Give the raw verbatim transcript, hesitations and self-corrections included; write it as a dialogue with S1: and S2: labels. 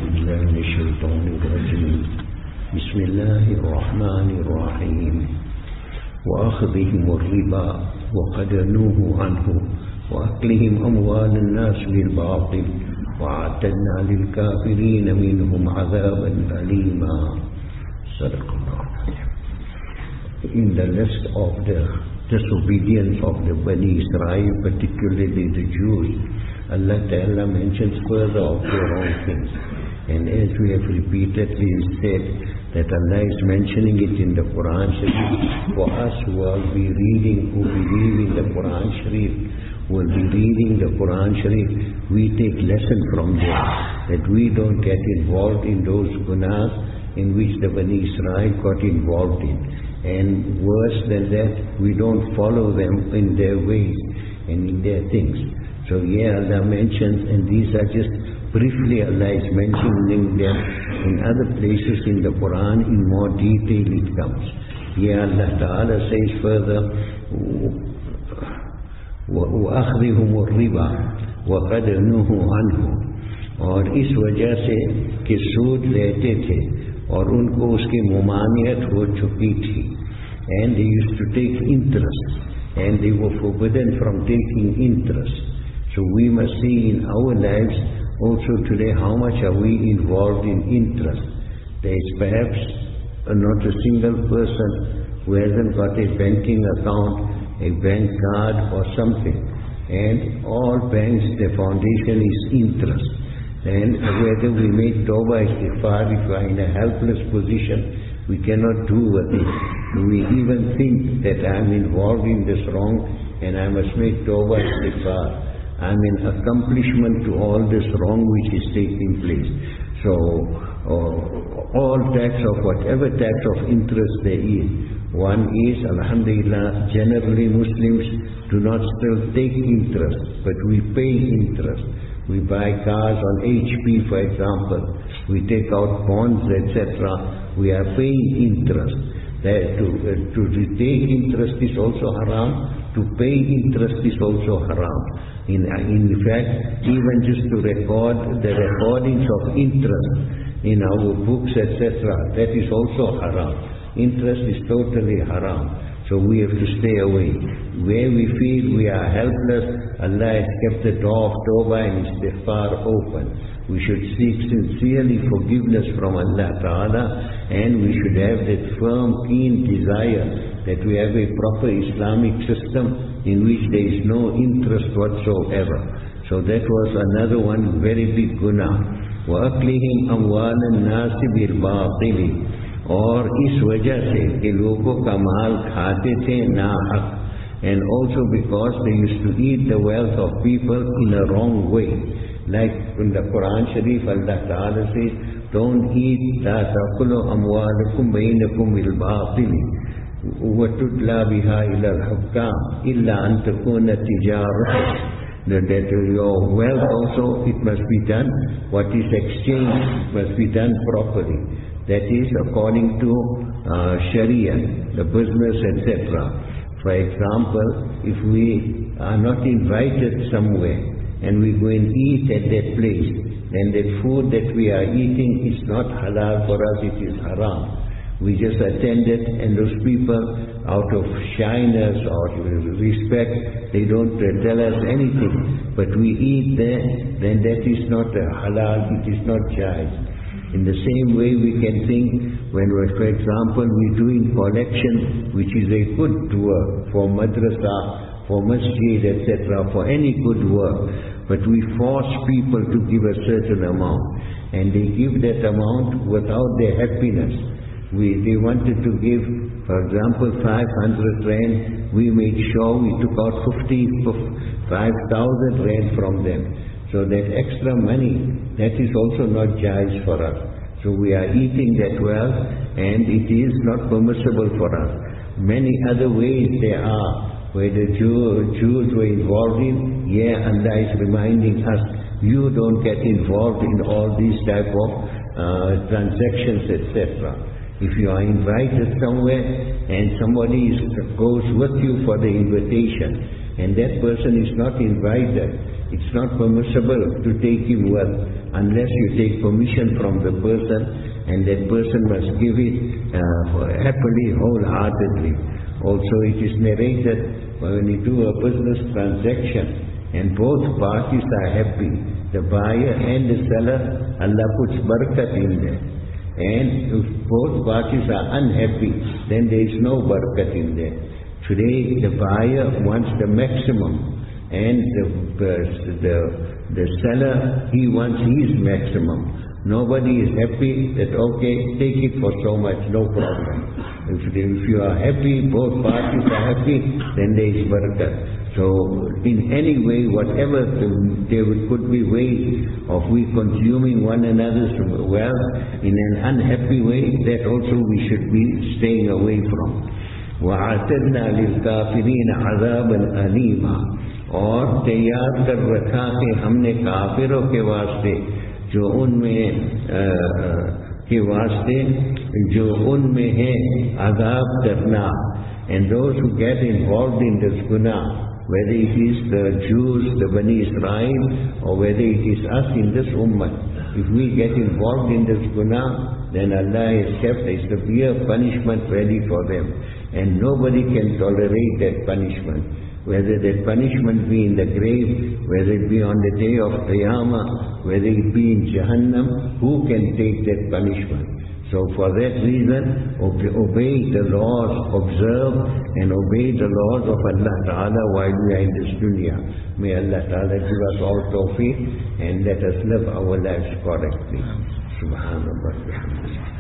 S1: بالله من الشيطان الرجيم بسم الله الرحمن الرحيم وأخذهم الربا وقد نهوا عنه وأكلهم أموال الناس بالباطل وأعتدنا للكافرين منهم عذابا أليما. صدق الله. In the list of the disobedience of the Bani Israel, particularly the Jews, Allah Ta'ala mentions further of their wrong things. And as we have repeatedly said, that Allah is mentioning it in the Quran Sharif. For us who will be reading, who believe in the Quran Sharif, will be reading the Quran Sharif, we take lesson from them, that we don't get involved in those gunas in which the Bani Israel got involved in. And worse than that, we don't follow them in their ways and in their things. So yeah, Allah mentions, and these are just briefly Allah is mentioning them. In other places in the Quran, in more detail it comes. Yeah, Allah Ta'ala says further, وَأَخْذِهُمُ الرِّبَى وَقَدْ نُهُوا عَنْهُ. और इस वजह से कि सूद लेते थे और उनको उसकी मुमानियत हो चुकी थी. And they used to take interest, and they were forbidden from taking interest. So we must see in our lives also today how much are we involved in interest. There is perhaps not a single person who hasn't got a banking account, a bank card or something. And all banks, the foundation is interest. And whether we make tawbah istighfar, if we are in a helpless position, we cannot do with it. Do we even think that I am involved in this wrong and I must make tawbah istighfar? I am an accomplishment to all this wrong which is taking place. So, uh, all types of, whatever types of interest there is, one is, alhamdulillah, generally Muslims do not still take interest, but we pay interest. We buy cars on H P, for example. We take out bonds, et cetera. We are paying interest. That to, uh, to take interest is also haram. To pay interest is also haram. In, in fact, even just to record the recordings of interest in our books, et cetera, that is also haram. Interest is totally haram. So we have to stay away. Where we feel we are helpless, Allah has kept the door of tawbah and istighfar open. We should seek sincerely forgiveness from Allah Ta'ala, and we should have that firm, keen desire that we have a proper Islamic system in which there is no interest whatsoever. So that was another one very big guna. وَأَكْلِهِمْ أَمْوَالَ النَّاسِ بِالْبَاطِلِ. और इस वजह से कि लोगों का माल खाते थे ना हक, and also because they used to eat the wealth of people in a wrong way. Like in the Quran Sharif, Allah Ta'ala says, don't eat la taqulu amwalakum bainakum bil batil wa tudla biha ila al-hukam illa an takuna tijaratan. That your wealth also, it must be done, what is exchanged must be done properly. That is according to uh, Sharia, the business, et cetera. For example, if we are not invited somewhere and we go and eat at that place, then that food that we are eating is not halal for us, it is haram. We just attended, and those people, out of shyness or respect, they don't tell us anything. But we eat there, then that is not halal, it is not jaiz. In the same way we can think when, for example, we're doing collection, which is a good work for madrasa, for masjid, et cetera, for any good work, but we force people to give a certain amount, and they give that amount without their happiness. We, they wanted to give, for example, five hundred rand, we made sure we took out fifty-five thousand rand from them. So that extra money, that is also not jaiz for us. So we are eating that wealth, and it is not permissible for us. Many other ways there are where the Jew, Jews were involved in. Yeah, Allah is reminding us, you don't get involved in all these type of uh, transactions, et cetera. If you are invited somewhere and somebody is, goes with you for the invitation, and that person is not invited, it's not permissible to take him wealth unless you take permission from the person, and that person must give it uh, happily, wholeheartedly. Also it is narrated when you do a business transaction and both parties are happy, the buyer and the seller, Allah puts barakat in there. And if both parties are unhappy, then there is no barakat in there. Today the buyer wants the maximum, and the, the, the seller, he wants his maximum. Nobody is happy that, okay, take it for so much, no problem. If, if you are happy, both parties are happy, then there is barakat. So in any way, whatever the, there could be ways of we consuming one another's wealth in an unhappy way, that also we should be staying away from. وَعَتَدْنَا لِلْكَافِرِينَ عَذَابًا أَلِيمًا, اور تیار کر رکھا ہے ہم نے کافروں کے واسطے جو ان میں کے واسطے جو ان میں ہے عذاب کرنا. And those who get involved in this guna, whether it is the Jews, the Bani Israel, or whether it is us in this ummah, if we get involved in this guna, then Allah has kept a severe punishment ready for them, and nobody can tolerate that punishment. Whether that punishment be in the grave, whether it be on the day of Qiyamah, whether it be in Jahannam, who can take that punishment? So for that reason, obey the laws, observe and obey the laws of Allah Ta'ala while we are in this dunya. May Allah Ta'ala give us all tawfiq and let us live our lives correctly. Subhanallah.